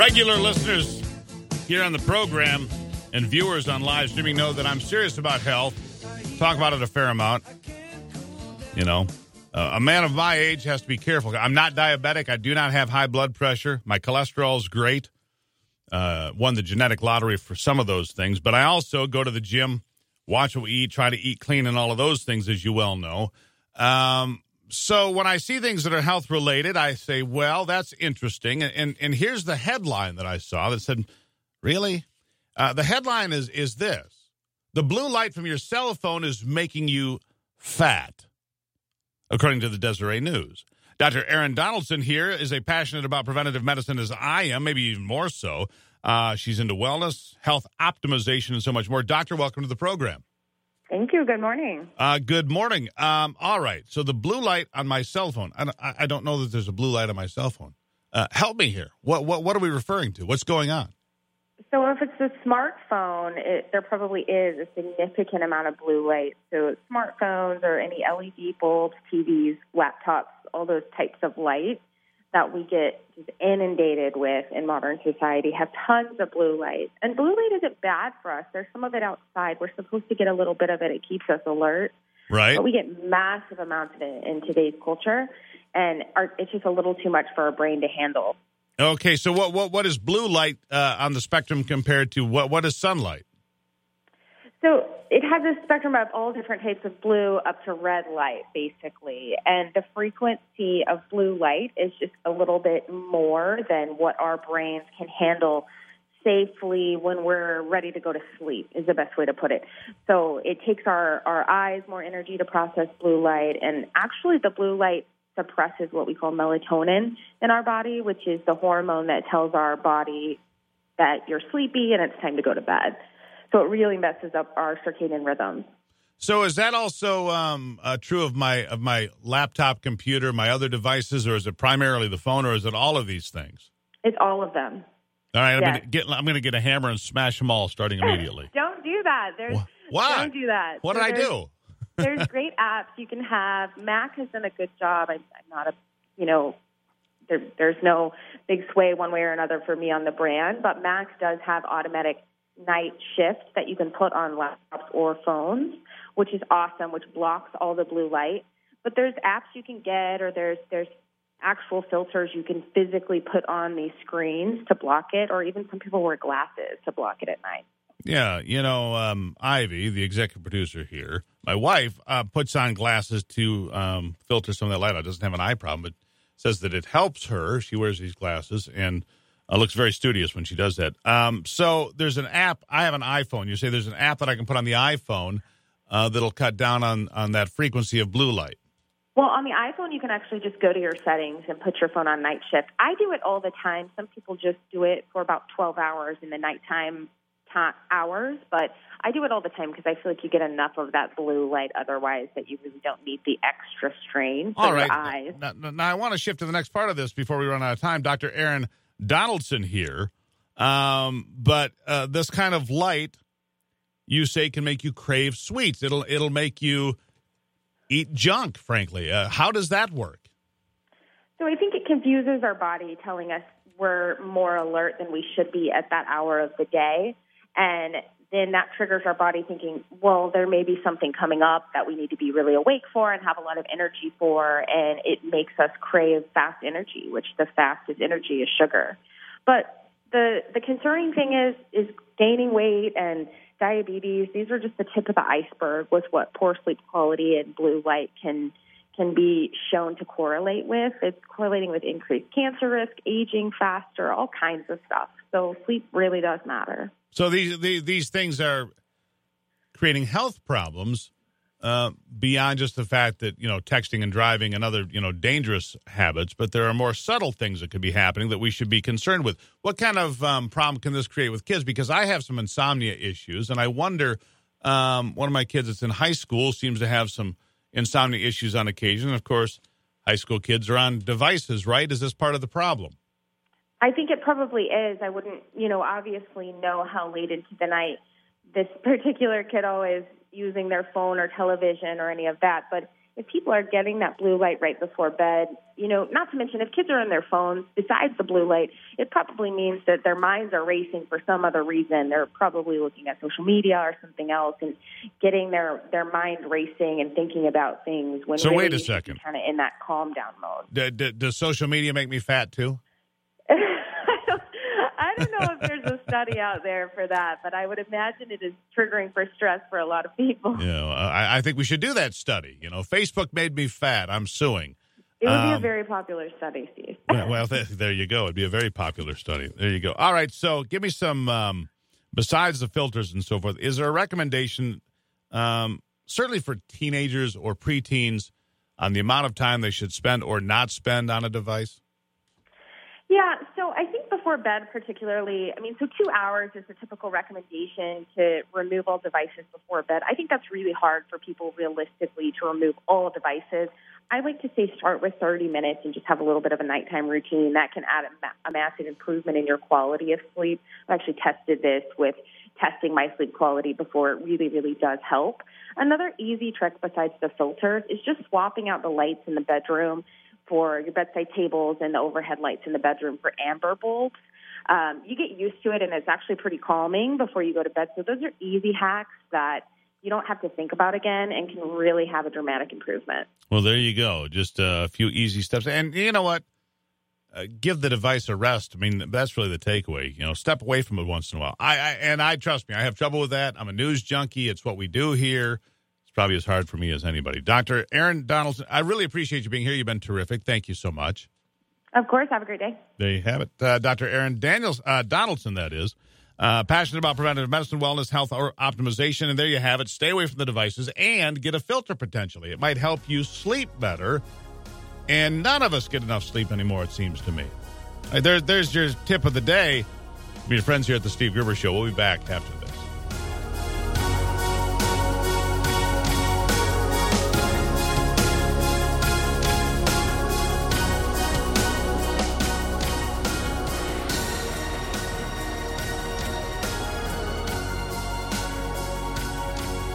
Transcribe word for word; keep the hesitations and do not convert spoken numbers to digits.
Regular listeners here on the program and viewers on live streaming know that I'm serious about health. Talk about it a fair amount. You know, uh, a man of my age has to be careful. I'm not diabetic. I do not have high blood pressure. My cholesterol is great. Uh, won the genetic lottery for some of those things. But I also go to the gym, watch what we eat, try to eat clean and all of those things, as you well know. Um, so when I see things that are health related, I say, well, that's interesting. And, and, and here's the headline that I saw that said, really? Uh, the headline is, is this. The blue light from your cell phone is making you fat, according to the Deseret News. Doctor Erin Donaldson here is a passionate about preventative medicine as I am, maybe even more so. Uh, she's into wellness, health optimization, and so much more. Doctor, welcome to the program. Thank you. Good morning. Uh, good morning. Um, all right. So the blue light on my cell phone, I don't, I don't know that there's a blue light on my cell phone. Uh, help me here. What, what, what are we referring to? What's going on? So if it's a smartphone, it, there probably is a significant amount of blue light. So smartphones or any L E D bulbs, T Vs, laptops, all those types of light that we get just inundated with in modern society have tons of blue light. And blue light isn't bad for us. There's some of it outside. We're supposed to get a little bit of it. It keeps us alert. Right. But we get massive amounts of it in today's culture, and our, it's just a little too much for our brain to handle. Okay, so what what what is blue light uh, on the spectrum compared to what what is sunlight? So it has a spectrum of all different types of blue up to red light, basically. And the frequency of blue light is just a little bit more than what our brains can handle safely when we're ready to go to sleep, is the best way to put it. So it takes our, our eyes more energy to process blue light. And actually the blue light suppresses what we call melatonin in our body, which is the hormone that tells our body that you're sleepy and it's time to go to bed. So it really messes up our circadian rhythms. So is that also um, uh, true of my of my laptop computer, my other devices, or is it primarily the phone, or is it all of these things? It's all of them. All right, I'm Yes. going to get I'm going to get a hammer and smash them all starting immediately. Don't do that. There's, Why? Don't do that. What So did I there's- do? There's great apps you can have. Mac has done a good job. I'm, I'm not a, you know, there, there's no big sway one way or another for me on the brand, but Mac does have automatic night shift that you can put on laptops or phones, which is awesome, which blocks all the blue light. But there's apps you can get, or there's there's actual filters you can physically put on these screens to block it, or even some people wear glasses to block it at night. Yeah, you know, um, Ivy, the executive producer here, my wife uh, puts on glasses to um, filter some of that light out. Doesn't have an eye problem, but says that it helps her. She wears these glasses and uh, looks very studious when she does that. Um, so there's an app. I have an iPhone. You say there's an app that I can put on the iPhone uh, that'll cut down on, on that frequency of blue light. Well, on the iPhone, you can actually just go to your settings and put your phone on night shift. I do it all the time. Some people just do it for about twelve hours in the nighttime hours, but I do it all the time because I feel like you get enough of that blue light otherwise that you really don't need the extra strain for all right. your eyes. Now, now, now I want to shift to the next part of this before we run out of time. Doctor Erin Donaldson here, um, but uh, this kind of light, you say, can make you crave sweets. It'll it'll make you eat junk, frankly. Uh, how does that work? So I think it confuses our body, telling us we're more alert than we should be at that hour of the day. And then that triggers our body thinking, well, there may be something coming up that we need to be really awake for and have a lot of energy for, and it makes us crave fast energy, which the fastest energy is sugar. But the the concerning thing is is gaining weight and diabetes. These are just the tip of the iceberg with what poor sleep quality and blue light can can be shown to correlate with. It's correlating with increased cancer risk, aging faster, all kinds of stuff. So sleep really does matter. So these these, these things are creating health problems uh, beyond just the fact that, you know, texting and driving and other, you know, dangerous habits, but there are more subtle things that could be happening that we should be concerned with. What kind of um, problem can this create with kids? Because I have some insomnia issues, and I wonder, um, one of my kids that's in high school seems to have some insomnia issues on occasion. Of course, high school kids are on devices, right? Is this part of the problem? I think it probably is. I wouldn't, you know, obviously know how late into the night this particular kiddo is using their phone or television or any of that, but if people are getting that blue light right before bed, you know, not to mention if kids are on their phones, besides the blue light, it probably means that their minds are racing for some other reason. They're probably looking at social media or something else and getting their, their mind racing and thinking about things when so really wait a second. kind of in that calm down mode. D- d- does social media make me fat too? I don't know if there's a study out there for that, but I would imagine it is triggering for stress for a lot of people. You know, I, I think we should do that study. You know, Facebook made me fat. I'm suing. It would um, be a very popular study, Steve. well, well th- there you go. It'd be a very popular study. There you go. All right, so give me some, um, besides the filters and so forth, is there a recommendation, um, certainly for teenagers or preteens, on the amount of time they should spend or not spend on a device? Yeah, so I think before bed particularly, I mean, so two hours is the typical recommendation to remove all devices before bed. I think that's really hard for people realistically to remove all devices. I like to say start with thirty minutes and just have a little bit of a nighttime routine. That can add a, ma- a massive improvement in your quality of sleep. I've actually tested this with testing my sleep quality before. It really, really does help. Another easy trick besides the filters is just swapping out the lights in the bedroom for your bedside tables and the overhead lights in the bedroom for amber bulbs. Um, you get used to it, and it's actually pretty calming before you go to bed. So those are easy hacks that you don't have to think about again and can really have a dramatic improvement. Well, there you go. Just a few easy steps. And you know what? Uh, give the device a rest. I mean, that's really the takeaway. You know, step away from it once in a while. I, I And I, trust me, I have trouble with that. I'm a news junkie. It's what we do here. Probably as hard for me as anybody. Doctor Erin Donaldson, I really appreciate you being here. You've been terrific. Thank you so much. Of course. Have a great day. There you have it. Uh, Doctor Erin Daniels, uh, Donaldson, that is. Uh, passionate about preventative medicine, wellness, health, or optimization. And there you have it. Stay away from the devices and get a filter potentially. It might help you sleep better. And none of us get enough sleep anymore, it seems to me. Uh, there, there's your tip of the day. Your friends here at the Steve Gerber Show. We'll be back after this.